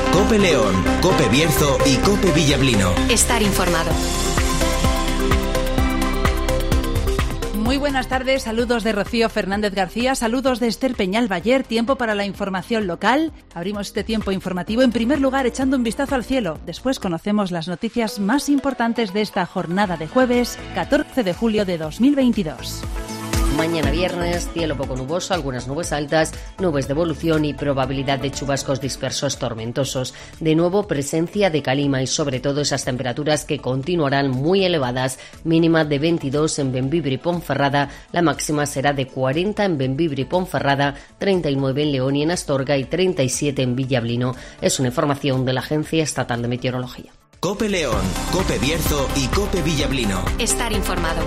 COPE León, COPE Bierzo y COPE Villablino. Estar informado. Muy buenas tardes, saludos de Rocío Fernández García, saludos de Esther Peñal Bayer, tiempo para la información local. Abrimos este tiempo informativo en primer lugar echando un vistazo al cielo. Después conocemos las noticias más importantes de esta jornada de jueves, 14 de julio de 2022. Mañana viernes, cielo poco nuboso, algunas nubes altas, nubes de evolución y probabilidad de chubascos dispersos tormentosos. De nuevo, presencia de calima y sobre todo esas temperaturas que continuarán muy elevadas, mínima de 22 en Bembibre y Ponferrada, la máxima será de 40 en Bembibre y Ponferrada, 39 en León y en Astorga y 37 en Villablino. Es una información de la Agencia Estatal de Meteorología. COPE León, COPE Bierzo y COPE Villablino. Estar informado.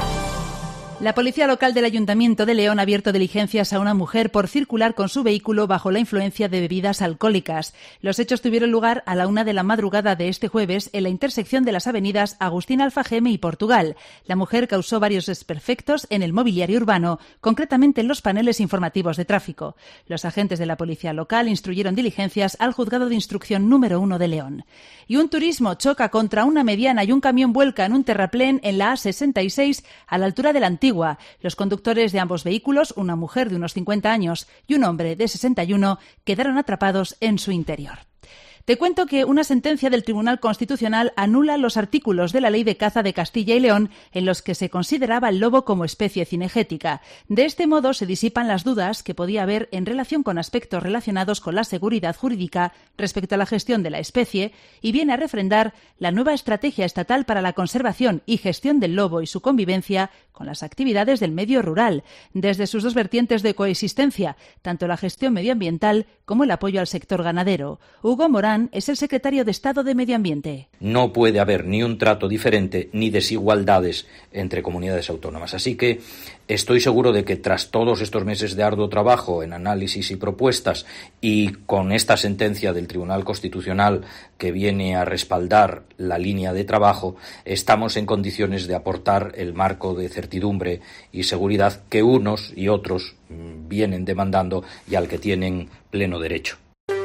La policía local del Ayuntamiento de León ha abierto diligencias a una mujer por circular con su vehículo bajo la influencia de bebidas alcohólicas. Los hechos tuvieron lugar a la 1 de la madrugada de este jueves en la intersección de las avenidas Agustín Alfajeme y Portugal. La mujer causó varios desperfectos en el mobiliario urbano, concretamente en los paneles informativos de tráfico. Los agentes de la policía local instruyeron diligencias al Juzgado de Instrucción número 1 de León. Y un turismo choca contra una mediana y un camión vuelca en un terraplén en la A66 a la altura de la Antigua. Los conductores de ambos vehículos, una mujer de unos 50 años y un hombre de 61, quedaron atrapados en su interior. Te cuento que una sentencia del Tribunal Constitucional anula los artículos de la Ley de Caza de Castilla y León en los que se consideraba el lobo como especie cinegética. De este modo se disipan las dudas que podía haber en relación con aspectos relacionados con la seguridad jurídica respecto a la gestión de la especie y viene a refrendar la nueva estrategia estatal para la conservación y gestión del lobo y su convivencia con las actividades del medio rural, desde sus dos vertientes de coexistencia, tanto la gestión medioambiental como el apoyo al sector ganadero. Hugo Morán es el secretario de Estado de Medio Ambiente. No puede haber ni un trato diferente ni desigualdades entre comunidades autónomas. Así que estoy seguro de que tras todos estos meses de arduo trabajo en análisis y propuestas y con esta sentencia del Tribunal Constitucional que viene a respaldar la línea de trabajo, estamos en condiciones de aportar el marco de certidumbre y seguridad que unos y otros vienen demandando y al que tienen pleno derecho.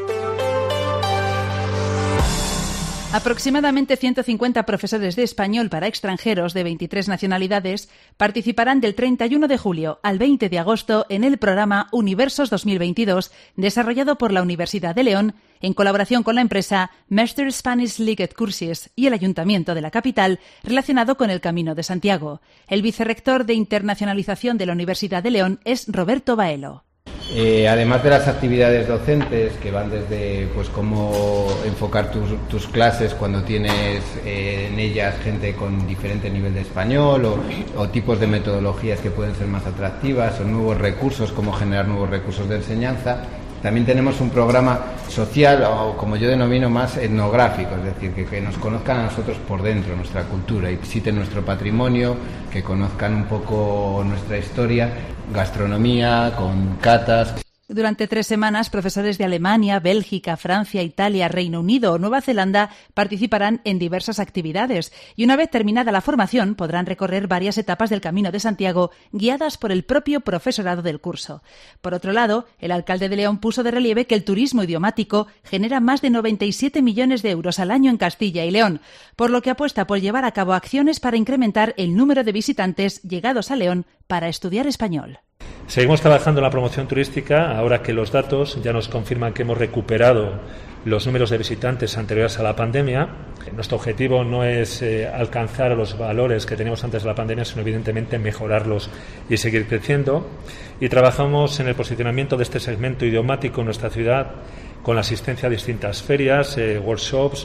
Aproximadamente 150 profesores de español para extranjeros de 23 nacionalidades participarán del 31 de julio al 20 de agosto en el programa Universos 2022, desarrollado por la Universidad de León en colaboración con la empresa Master Spanish League Courses y el Ayuntamiento de la capital, relacionado con el Camino de Santiago. El vicerrector de Internacionalización de la Universidad de León es Roberto Baelo. Además de las actividades docentes que van desde cómo enfocar tus clases cuando tienes en ellas gente con diferente nivel de español o tipos de metodologías que pueden ser más atractivas o nuevos recursos, cómo generar nuevos recursos de enseñanza. También tenemos un programa social, o como yo denomino más etnográfico, es decir, que nos conozcan a nosotros por dentro, nuestra cultura, y visiten nuestro patrimonio, que conozcan un poco nuestra historia, gastronomía, con catas. Durante 3 semanas, profesores de Alemania, Bélgica, Francia, Italia, Reino Unido o Nueva Zelanda participarán en diversas actividades y una vez terminada la formación podrán recorrer varias etapas del Camino de Santiago guiadas por el propio profesorado del curso. Por otro lado, el alcalde de León puso de relieve que el turismo idiomático genera más de 97 millones de euros al año en Castilla y León, por lo que apuesta por llevar a cabo acciones para incrementar el número de visitantes llegados a León para estudiar español. Seguimos trabajando en la promoción turística, ahora que los datos ya nos confirman que hemos recuperado los números de visitantes anteriores a la pandemia. Nuestro objetivo no es alcanzar los valores que teníamos antes de la pandemia, sino evidentemente mejorarlos y seguir creciendo. Y trabajamos en el posicionamiento de este segmento idiomático en nuestra ciudad con la asistencia a distintas ferias, workshops,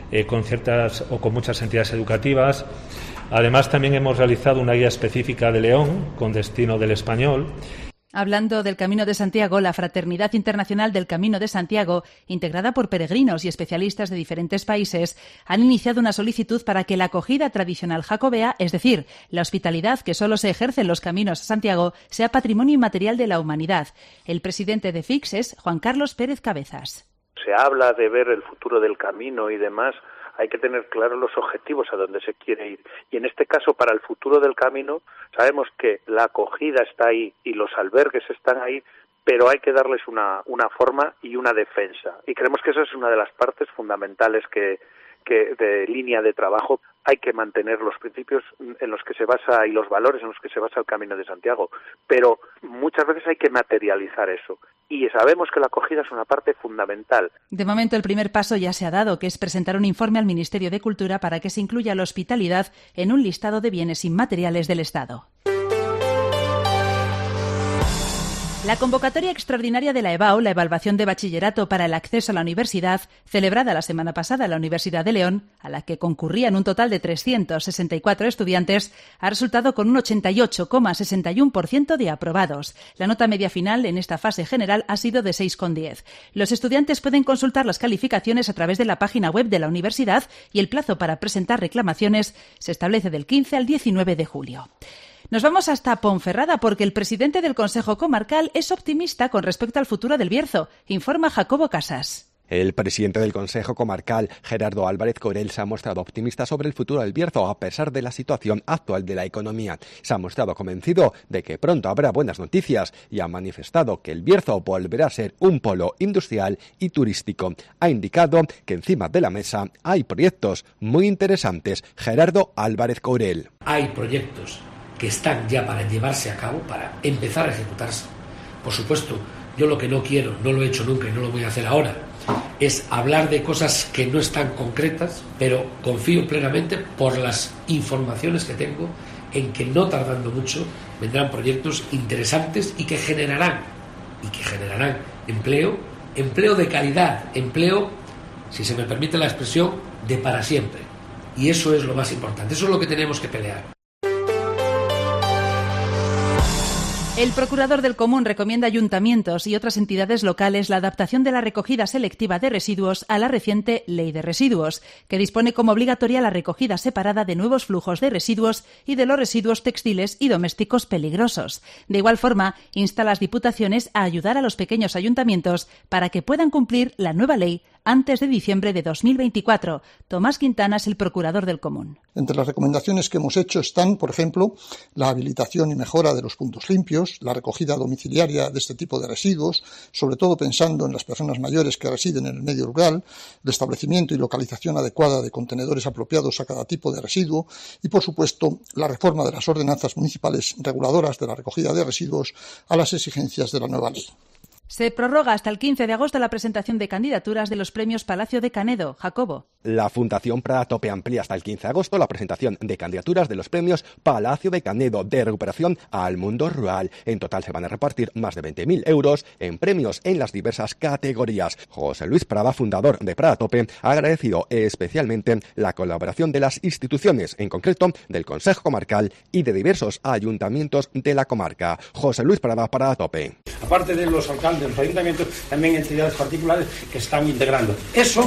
con muchas entidades educativas. Además, también hemos realizado una guía específica de León con destino del español. Hablando del Camino de Santiago, la Fraternidad Internacional del Camino de Santiago, integrada por peregrinos y especialistas de diferentes países, han iniciado una solicitud para que la acogida tradicional jacobea, es decir, la hospitalidad que solo se ejerce en los caminos a Santiago, sea patrimonio inmaterial de la humanidad. El presidente de FIX es Juan Carlos Pérez Cabezas. Se habla de ver el futuro del camino y demás. Hay que tener claros los objetivos a donde se quiere ir. Y en este caso, para el futuro del camino, sabemos que la acogida está ahí y los albergues están ahí, pero hay que darles una forma y una defensa. Y creemos que esa es una de las partes fundamentales que de línea de trabajo. Hay que mantener los principios en los que se basa y los valores en los que se basa el Camino de Santiago, pero muchas veces hay que materializar eso. Y sabemos que la acogida es una parte fundamental. De momento, el primer paso ya se ha dado, que es presentar un informe al Ministerio de Cultura para que se incluya la hospitalidad en un listado de bienes inmateriales del Estado. La convocatoria extraordinaria de la EBAU, la evaluación de bachillerato para el acceso a la universidad, celebrada la semana pasada en la Universidad de León, a la que concurrían un total de 364 estudiantes, ha resultado con un 88,61% de aprobados. La nota media final en esta fase general ha sido de 6,10. Los estudiantes pueden consultar las calificaciones a través de la página web de la universidad y el plazo para presentar reclamaciones se establece del 15 al 19 de julio. Nos vamos hasta Ponferrada porque el presidente del Consejo Comarcal es optimista con respecto al futuro del Bierzo, informa Jacobo Casas. El presidente del Consejo Comarcal, Gerardo Álvarez Courel, se ha mostrado optimista sobre el futuro del Bierzo a pesar de la situación actual de la economía. Se ha mostrado convencido de que pronto habrá buenas noticias y ha manifestado que el Bierzo volverá a ser un polo industrial y turístico. Ha indicado que encima de la mesa hay proyectos muy interesantes. Gerardo Álvarez Courel. Hay proyectos que están ya para llevarse a cabo, para empezar a ejecutarse. Por supuesto, yo lo que no quiero, no lo he hecho nunca y no lo voy a hacer ahora, es hablar de cosas que no están concretas, pero confío plenamente por las informaciones que tengo en que no tardando mucho vendrán proyectos interesantes y que generarán empleo de calidad, empleo, si se me permite la expresión, de para siempre. Y eso es lo más importante, eso es lo que tenemos que pelear. El procurador del Común recomienda a ayuntamientos y otras entidades locales la adaptación de la recogida selectiva de residuos a la reciente Ley de Residuos, que dispone como obligatoria la recogida separada de nuevos flujos de residuos y de los residuos textiles y domésticos peligrosos. De igual forma, insta a las diputaciones a ayudar a los pequeños ayuntamientos para que puedan cumplir la nueva ley antes de diciembre de 2024. Tomás Quintana es el procurador del Común. Entre las recomendaciones que hemos hecho están, por ejemplo, la habilitación y mejora de los puntos limpios, la recogida domiciliaria de este tipo de residuos, sobre todo pensando en las personas mayores que residen en el medio rural, el establecimiento y localización adecuada de contenedores apropiados a cada tipo de residuo y, por supuesto, la reforma de las ordenanzas municipales reguladoras de la recogida de residuos a las exigencias de la nueva ley. Se prorroga hasta el 15 de agosto la presentación de candidaturas de los premios Palacio de Canedo. Jacobo. La Fundación Pratope amplía hasta el 15 de agosto la presentación de candidaturas de los premios Palacio de Canedo de recuperación al mundo rural. En total se van a repartir más de 20.000 euros en premios en las diversas categorías. José Luis Prada, fundador de Pratope, ha agradecido especialmente la colaboración de las instituciones, en concreto del Consejo Comarcal y de diversos ayuntamientos de la comarca. José Luis Prada, Pratope. Aparte de los alcaldes, de los ayuntamientos, también entidades particulares que están integrando. Eso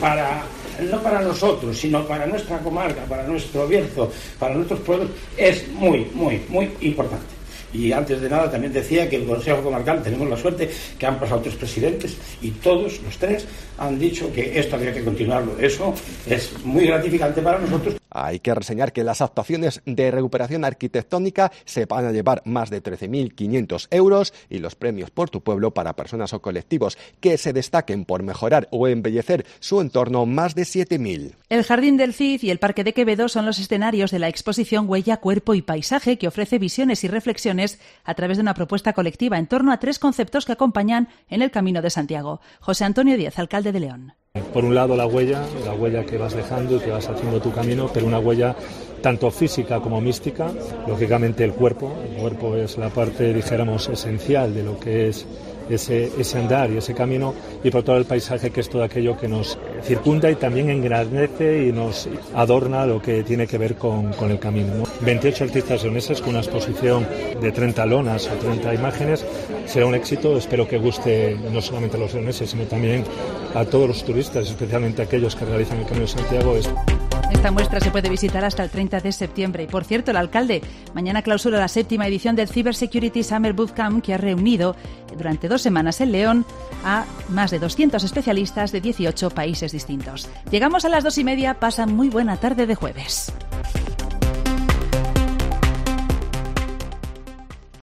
no para nosotros, sino para nuestra comarca, para nuestro Bierzo, para nuestros pueblos, es muy, muy, muy importante. Y antes de nada también decía que el Consejo Comarcal tenemos la suerte que han pasado 3 presidentes y todos los 3 han dicho que esto había que continuarlo. Eso es muy gratificante para nosotros. Hay que reseñar que las actuaciones de recuperación arquitectónica se van a llevar más de 13.500 euros y los premios por tu pueblo para personas o colectivos que se destaquen por mejorar o embellecer su entorno más de 7.000. El Jardín del Cid y el Parque de Quevedo son los escenarios de la exposición Huella, Cuerpo y Paisaje, que ofrece visiones y reflexiones a través de una propuesta colectiva en torno a 3 conceptos que acompañan en el Camino de Santiago. José Antonio Díaz, alcalde de León. Por un lado la huella que vas dejando y que vas haciendo tu camino, pero una huella tanto física como mística. Lógicamente el cuerpo es la parte, dijéramos, esencial de lo que es ese andar y ese camino, y por todo el paisaje, que es todo aquello que nos circunda y también engrandece y nos adorna lo que tiene que ver con el camino, ¿no? 28 artistas leoneses con una exposición de 30 lonas o 30 imágenes. Será un éxito, espero que guste no solamente a los leoneses, sino también a todos los turistas, especialmente a aquellos que realizan el Camino de Santiago. Esta muestra se puede visitar hasta el 30 de septiembre. Y, por cierto, el alcalde mañana clausura la 7ª edición del Cybersecurity Summer Bootcamp, que ha reunido durante 2 semanas en León a más de 200 especialistas de 18 países distintos. Llegamos a las 2:30. Pasan muy buena tarde de jueves.